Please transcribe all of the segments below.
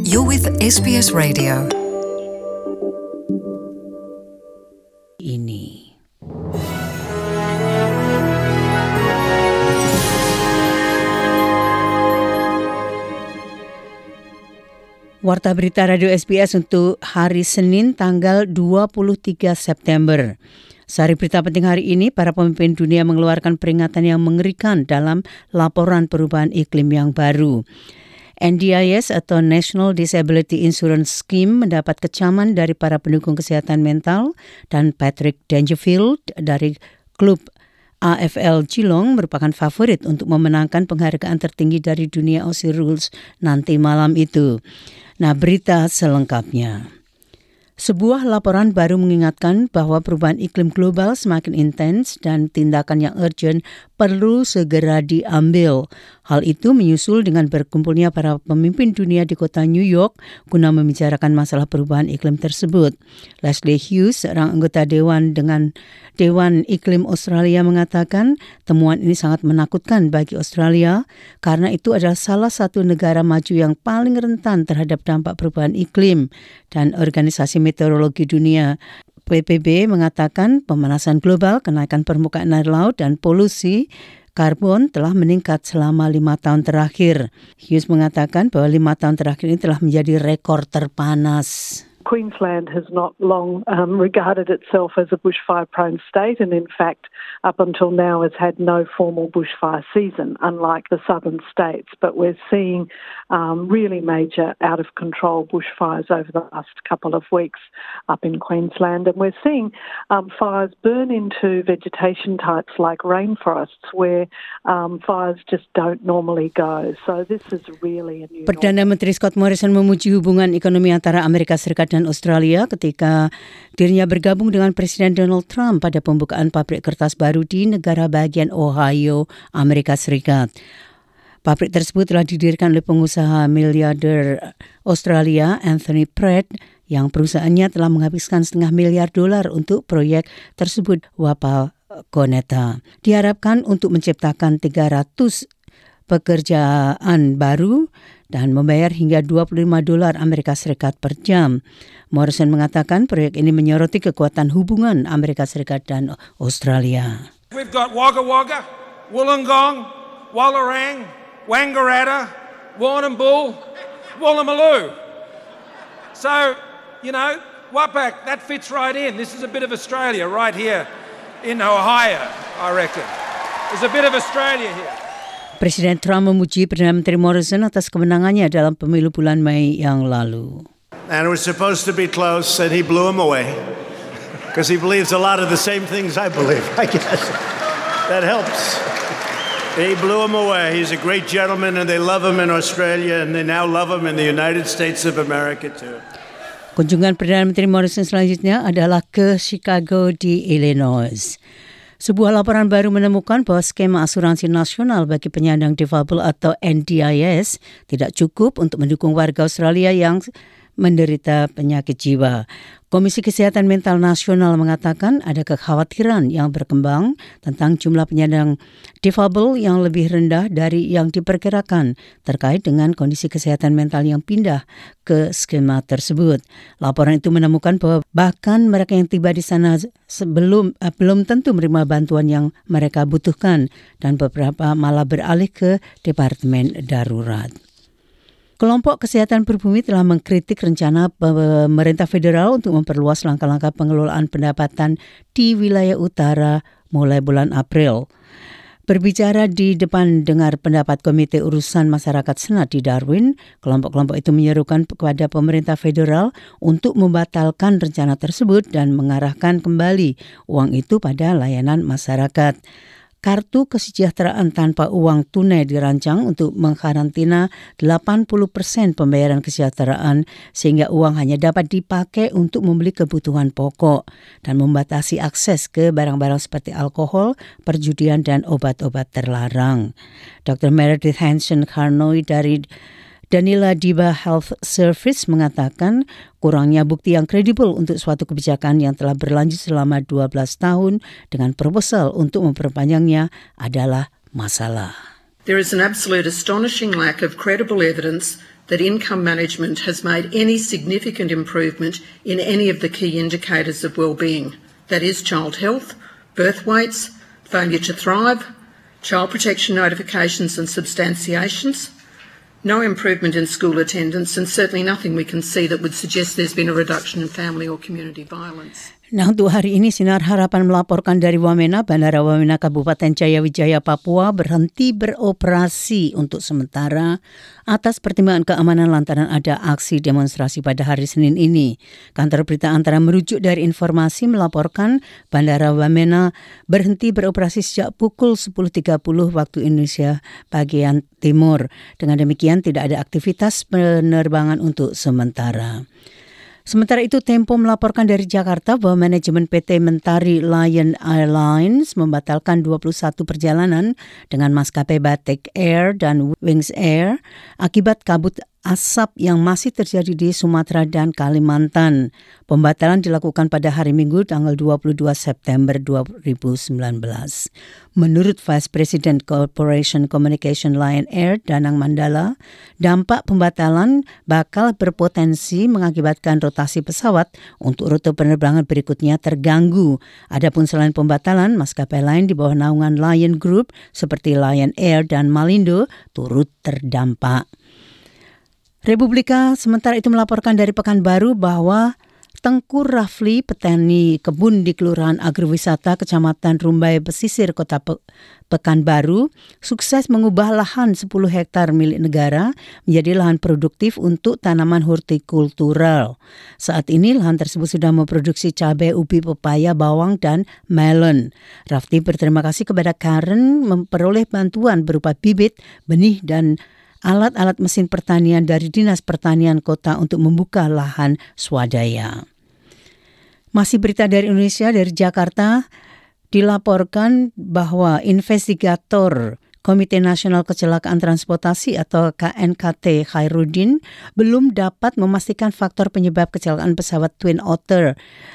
You're with SBS Radio. Ini. Warta berita Radio SBS untuk hari Senin tanggal 23 September. Sari berita penting hari ini, para pemimpin dunia mengeluarkan peringatan yang mengerikan dalam laporan perubahan iklim yang baru. NDIS atau National Disability Insurance Scheme mendapat kecaman dari para pendukung kesehatan mental, dan Patrick Dangerfield dari klub AFL Geelong merupakan favorit untuk memenangkan penghargaan tertinggi dari dunia Aussie Rules nanti malam itu. Nah, berita selengkapnya. Sebuah laporan baru mengingatkan bahwa perubahan iklim global semakin intens dan tindakan yang urgent perlu segera diambil. Hal itu menyusul dengan berkumpulnya para pemimpin dunia di kota New York guna membicarakan masalah perubahan iklim tersebut. Leslie Hughes, seorang anggota Dewan Iklim Australia, mengatakan temuan ini sangat menakutkan bagi Australia karena itu adalah salah satu negara maju yang paling rentan terhadap dampak perubahan iklim. Dan Organisasi Meteorologi Dunia PPB mengatakan pemanasan global, kenaikan permukaan air laut, dan polusi karbon telah meningkat selama 5 tahun terakhir. Hughes mengatakan bahwa 5 tahun terakhir ini telah menjadi rekor terpanas. Queensland has not long regarded itself as a bushfire-prone state, and in fact, up until now has had no formal bushfire season, unlike the southern states. But we're seeing really major out-of-control bushfires over the last couple of weeks up in Queensland, and we're seeing fires burn into vegetation types like rainforests, where fires just don't normally go. So this is really a new normal. Perdana Menteri Scott Morrison memuji hubungan ekonomi antara Amerika Serikat dan Australia ketika dirinya bergabung dengan Presiden Donald Trump pada pembukaan pabrik kertas baru di negara bagian Ohio, Amerika Serikat. Pabrik tersebut telah didirikan oleh pengusaha miliarder Australia Anthony Pratt, yang perusahaannya telah menghabiskan $500 miliar untuk proyek tersebut. Wapakoneta diharapkan untuk menciptakan 300 pekerjaan baru dan membayar hingga $25 Amerika Serikat per jam. Morrison mengatakan proyek ini menyoroti kekuatan hubungan Amerika Serikat dan Australia. We've got Wagga Wagga, Wollongong, Wallarang, Wangaratta, Warrnambool, Woolloomooloo. So, Wapak, that fits right in. This is a bit of Australia right here in Ohio, I reckon. There's a bit of Australia here. Presiden Trump memuji Perdana Menteri Morrison atas kemenangannya dalam pemilu bulan Mei yang lalu. And it was supposed to be close, and he blew him away. Because he believes a lot of the same things I believe, I guess. That helps. He blew him away. He's a great gentleman, and they love him in Australia, and they now love him in the United States of America, too. Kunjungan Perdana Menteri Morrison selanjutnya adalah ke Chicago di Illinois. Sebuah laporan baru menemukan bahwa skema asuransi nasional bagi penyandang difabel atau NDIS tidak cukup untuk mendukung warga Australia yang menderita penyakit jiwa. Komisi Kesehatan Mental Nasional mengatakan ada kekhawatiran yang berkembang tentang jumlah penyandang difabel yang lebih rendah dari yang diperkirakan terkait dengan kondisi kesehatan mental yang pindah ke skema tersebut. Laporan itu menemukan bahwa bahkan mereka yang tiba di sana belum tentu menerima bantuan yang mereka butuhkan, dan beberapa malah beralih ke departemen darurat. Kelompok Kesehatan Pribumi telah mengkritik rencana pemerintah federal untuk memperluas langkah-langkah pengelolaan pendapatan di wilayah utara mulai bulan April. Berbicara di depan dengar pendapat Komite Urusan Masyarakat Senat di Darwin, kelompok-kelompok itu menyerukan kepada pemerintah federal untuk membatalkan rencana tersebut dan mengarahkan kembali uang itu pada layanan masyarakat. Kartu kesejahteraan tanpa uang tunai dirancang untuk mengkarantina 80% pembayaran kesejahteraan sehingga uang hanya dapat dipakai untuk membeli kebutuhan pokok dan membatasi akses ke barang-barang seperti alkohol, perjudian, dan obat-obat terlarang. Dr. Meredith Hansen-Carnoy dari Danila Diba Health Service mengatakan kurangnya bukti yang kredibel untuk suatu kebijakan yang telah berlanjut selama 12 tahun dengan proposal untuk memperpanjangnya adalah masalah. There is an absolute astonishing lack of credible evidence that income management has made any significant improvement in any of the key indicators of wellbeing, that is child health, birth weights, failure to thrive, child protection notifications and substantiations, no improvement in school attendance, and certainly nothing we can see that would suggest there's been a reduction in family or community violence. Nah, untuk hari ini Sinar Harapan melaporkan dari Wamena, Bandara Wamena Kabupaten Jayawijaya, Papua berhenti beroperasi untuk sementara atas pertimbangan keamanan lantaran ada aksi demonstrasi pada hari Senin ini. Kantor berita antara merujuk dari informasi melaporkan Bandara Wamena berhenti beroperasi sejak pukul 10.30 waktu Indonesia bagian timur. Dengan demikian tidak ada aktivitas penerbangan untuk sementara. Sementara itu, Tempo melaporkan dari Jakarta bahwa manajemen PT Mentari Lion Airlines membatalkan 21 perjalanan dengan maskapai Batik Air dan Wings Air akibat kabut asap yang masih terjadi di Sumatera dan Kalimantan. Pembatalan dilakukan pada hari Minggu tanggal 22 September 2019. Menurut Vice President Corporation Communication Lion Air, Danang Mandala, dampak pembatalan bakal berpotensi mengakibatkan rotasi pesawat untuk rute penerbangan berikutnya terganggu. Adapun selain pembatalan, maskapai lain di bawah naungan Lion Group seperti Lion Air dan Malindo turut terdampak. Republika sementara itu melaporkan dari Pekanbaru bahwa Tengku Rafli, petani kebun di Kelurahan Agrowisata Kecamatan Rumbai Pesisir Kota Pekanbaru, sukses mengubah lahan 10 hektar milik negara menjadi lahan produktif untuk tanaman hortikultural. Saat ini lahan tersebut sudah memproduksi cabai, ubi, pepaya, bawang, dan melon. Rafli berterima kasih kepada Karen memperoleh bantuan berupa bibit, benih, dan alat-alat mesin pertanian dari Dinas Pertanian Kota untuk membuka lahan swadaya. Masih berita dari Indonesia, dari Jakarta, dilaporkan bahwa investigator Komite Nasional Kecelakaan Transportasi atau KNKT Khairuddin belum dapat memastikan faktor penyebab kecelakaan pesawat Twin Otter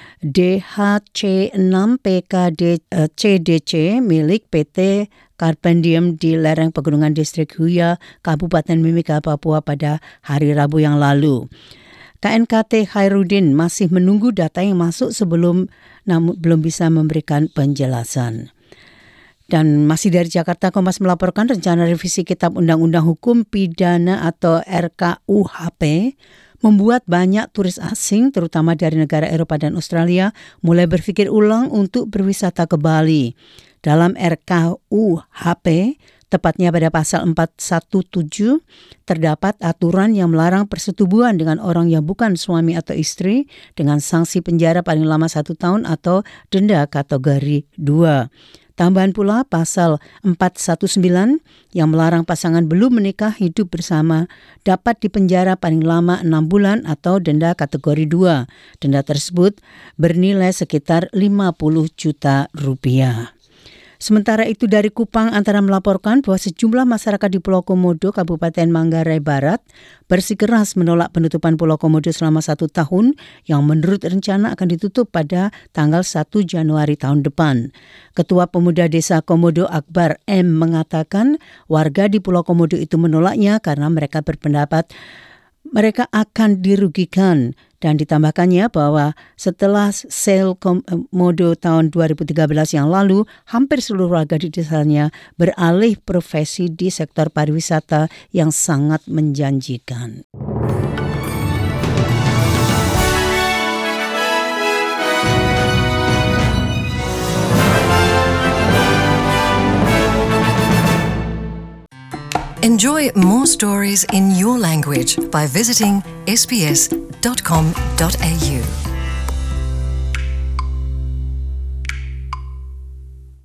DHC-6PKD-CDC milik PT Carpendium di lereng pegunungan distrik Huya, Kabupaten Mimika, Papua pada hari Rabu yang lalu. KNKT Khairuddin masih menunggu data yang masuk namun belum bisa memberikan penjelasan. Dan masih dari Jakarta, Kompas melaporkan rencana revisi Kitab Undang-Undang Hukum Pidana atau RKUHP membuat banyak turis asing, terutama dari negara Eropa dan Australia, mulai berpikir ulang untuk berwisata ke Bali. Dalam RKUHP, tepatnya pada pasal 417, terdapat aturan yang melarang persetubuhan dengan orang yang bukan suami atau istri dengan sanksi penjara paling lama 1 tahun atau denda kategori 2. Tambahan pula pasal 419 yang melarang pasangan belum menikah hidup bersama dapat dipenjara paling lama 6 bulan atau denda kategori 2. Denda tersebut bernilai sekitar 50 juta rupiah. Sementara itu dari Kupang antara melaporkan bahwa sejumlah masyarakat di Pulau Komodo, Kabupaten Manggarai Barat, bersikeras menolak penutupan Pulau Komodo selama 1 tahun yang menurut rencana akan ditutup pada tanggal 1 Januari tahun depan. Ketua Pemuda Desa Komodo Akbar M. mengatakan warga di Pulau Komodo itu menolaknya karena mereka berpendapat mereka akan dirugikan. Dan ditambahkannya bahwa setelah sel Komodo tahun 2013 yang lalu, hampir seluruh warga di desanya beralih profesi di sektor pariwisata yang sangat menjanjikan. Enjoy more stories in your language by visiting sbs.com.au.